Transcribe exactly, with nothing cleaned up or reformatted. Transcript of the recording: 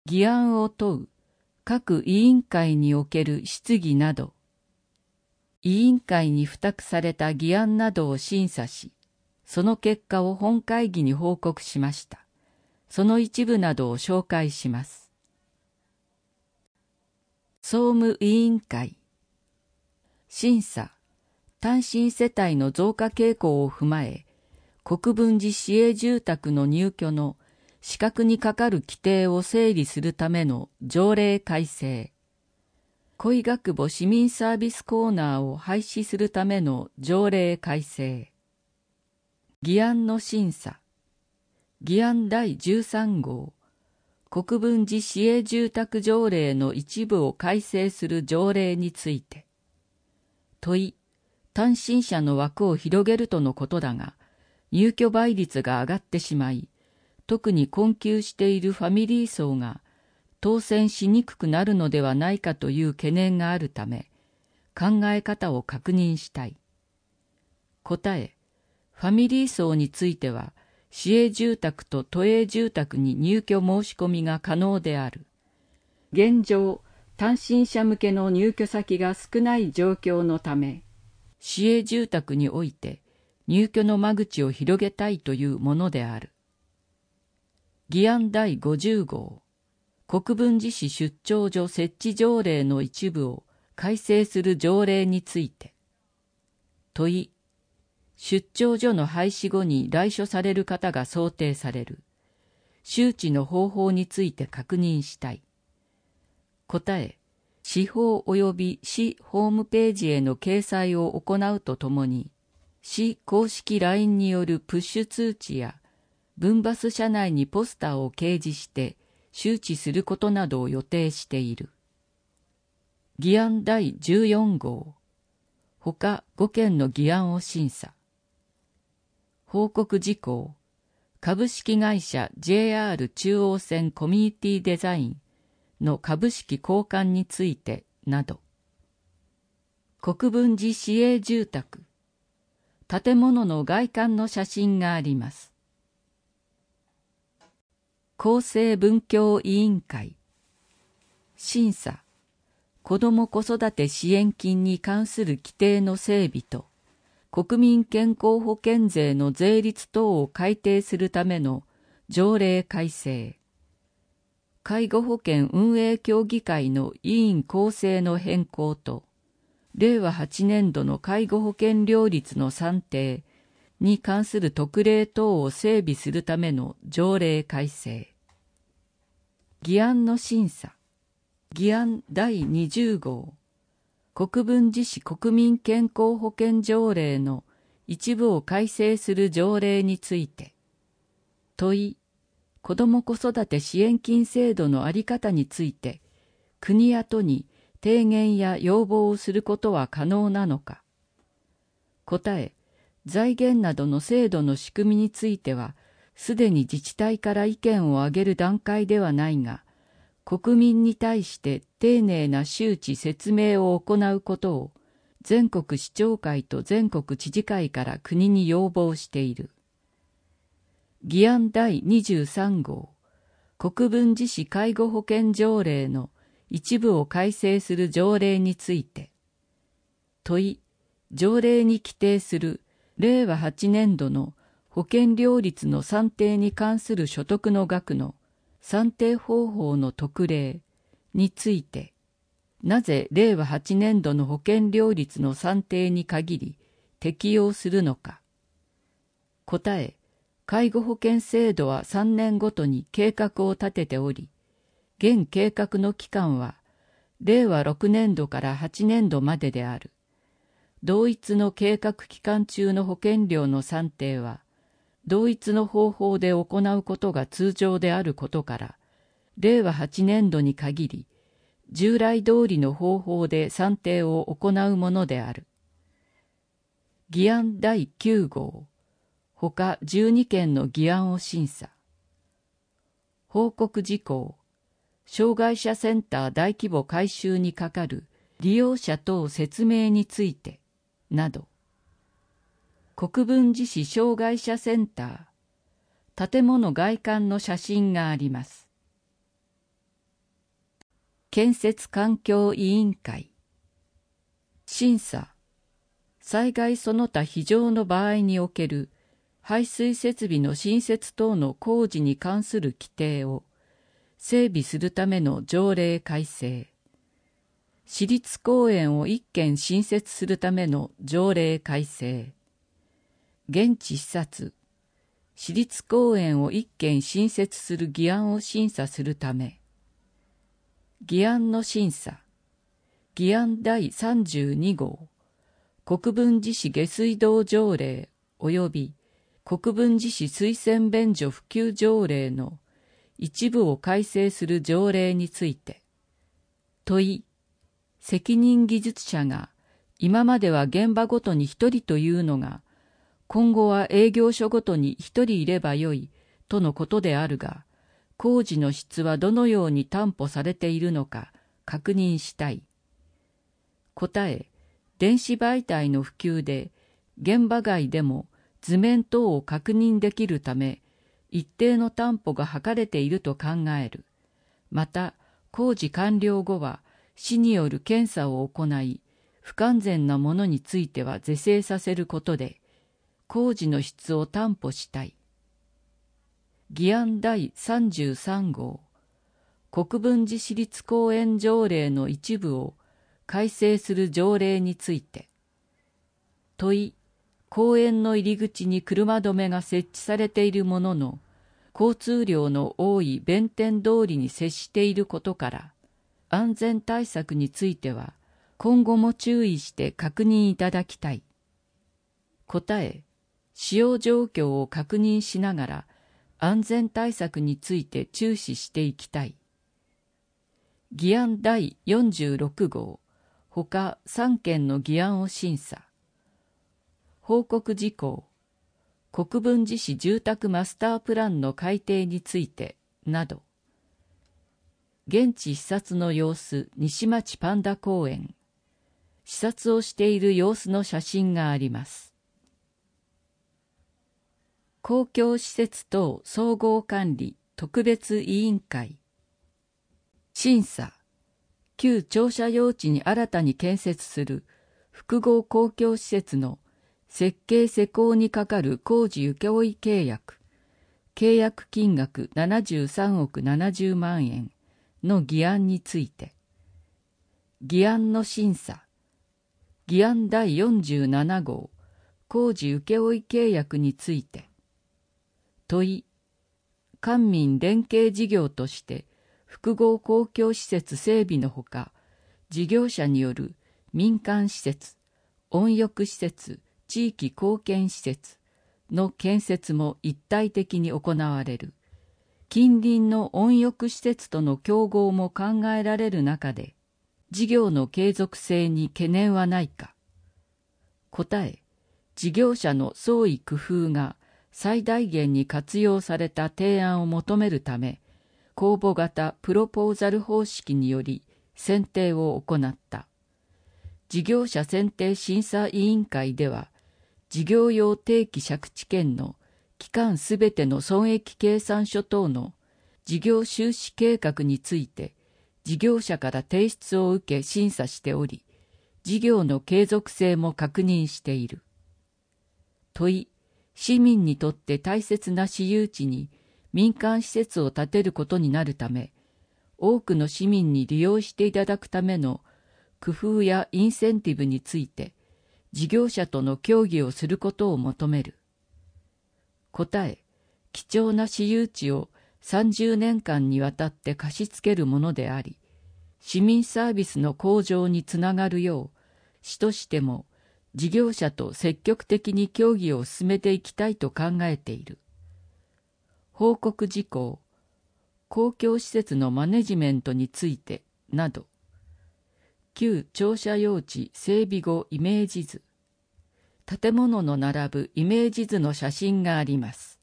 議案を問う各委員会における質疑など、委員会に付託された議案などを審査し、その結果を本会議に報告しました。その一部などを紹介します。総務委員会。審査、単身世帯の増加傾向を踏まえ、国分寺市営住宅の入居の資格にかかる規定を整理するための条例改正。恋学母市民サービスコーナーを廃止するための条例改正。議案の審査。議案だいじゅうさん号。国分寺市営住宅条例の一部を改正する条例について。問い、単身者の枠を広げるとのことだが、入居倍率が上がってしまい、特に困窮しているファミリー層が当選しにくくなるのではないかという懸念があるため、考え方を確認したい。答え、ファミリー層については、市営住宅と都営住宅に入居申し込みが可能である。現状、単身者向けの入居先が少ない状況のため、市営住宅において入居の間口を広げたいというものである。議案だいごじゅう号。国分寺市出張所設置条例の一部を改正する条例について。問い、出張所の廃止後に来所される方が想定される。周知の方法について確認したい。答え、市法及び市ホームページへの掲載を行うとともに、市公式 ライン によるプッシュ通知や、分バス車内にポスターを掲示して周知することなどを予定している。議案だいじゅうよん号。他ご件の議案を審査。報告事項。株式会社 ジェイアール 中央線コミュニティデザインの株式交換についてなど。国分寺市営住宅。建物の外観の写真があります。厚生文教委員会。審査、子ども子育て支援金に関する規定の整備と、国民健康保険税の税率等を改定するための条例改正。介護保険運営協議会の委員構成の変更と、れいわはちねん度の介護保険料率の算定に関する特例等を整備するための条例改正。議案の審査。議案だいにじゅう号。国分寺市国民健康保険条例の一部を改正する条例について。問い、子ども子育て支援金制度の在り方について、国や都に提言や要望をすることは可能なのか。答え、財源などの制度の仕組みについては、すでに自治体から意見を挙げる段階ではないが、国民に対して丁寧な周知説明を行うことを、全国市長会と全国知事会から国に要望している。議案だいにじゅうさん号。国分寺市介護保険条例の一部を改正する条例について。問い、条例に規定するれいわはちねん度の保険料率の算定に関する所得の額の算定方法の特例について、なぜれいわはちねん度の保険料率の算定に限り適用するのか。答え、介護保険制度はさんねんごとに計画を立てており、現計画の期間はれいわろくねん度からはちねん度までである。同一の計画期間中の保険料の算定は、同一の方法で行うことが通常であることから、れいわはちねん度に限り、従来通りの方法で算定を行うものである。議案だいきゅう号。他じゅうに件の議案を審査。報告事項。障害者センター大規模改修にかかる利用者等説明について、など。国分寺市障害者センター。建物外観の写真があります。 建設環境委員会。審査、災害その他非常の場合における排水設備の新設等の工事に関する規定を整備するための条例改正。私立公園を一軒新設するための条例改正。現地視察、私立公園を一軒新設する議案を審査するため。議案の審査。議案だいさんじゅうに号、国分寺市下水道条例及び国分寺市水洗便所普及条例の一部を改正する条例について。問い、責任技術者が今までは現場ごとに一人というのが、今後は営業所ごとに一人いればよいとのことであるが、工事の質はどのように担保されているのか確認したい。答え、電子媒体の普及で現場外でも図面等を確認できるため、一定の担保が図れていると考える。また、工事完了後は市による検査を行い、不完全なものについては是正させることで、工事の質を担保したい。議案だいさんじゅうさん号、国分寺市立公園条例の一部を改正する条例について。問い、公園の入り口に車止めが設置されているものの、交通量の多い弁天通りに接していることから、安全対策については今後も注意して確認いただきたい。答え、使用状況を確認しながら安全対策について注視していきたい。議案だいよんじゅうろく号、ほかさん件の議案を審査。報告事項、国分寺市住宅マスタープランの改定についてなど。現地視察の様子、西町パンダ公園。視察をしている様子の写真があります。公共施設等総合管理特別委員会。審査。旧庁舎用地に新たに建設する複合公共施設の設計施工にかかる工事請負契約。契約金額ななじゅうさんおくななじゅうまんえんの議案について。議案の審査。議案だいよんじゅうなな号、工事請負契約について。問い、官民連携事業として複合公共施設整備のほか、事業者による民間施設、温浴施設、地域貢献施設の建設も一体的に行われる。近隣の温浴施設との競合も考えられる中で、事業の継続性に懸念はないか。答え、事業者の創意工夫が最大限に活用された提案を求めるため、公募型プロポーザル方式により選定を行った。事業者選定審査委員会では、事業用定期借地権の期間すべての損益計算書等の事業収支計画について、事業者から提出を受け審査しており、事業の継続性も確認している。問い、市民にとって大切な私有地に民間施設を建てることになるため、多くの市民に利用していただくための工夫やインセンティブについて、事業者との協議をすることを求める。答え、貴重な私有地をさんじゅうねんかんにわたって貸し付けるものであり、市民サービスの向上につながるよう、市としても事業者と積極的に協議を進めていきたいと考えている。報告事項、公共施設のマネジメントについてなど。旧庁舎用地整備後イメージ図。建物の並ぶイメージ図の写真があります。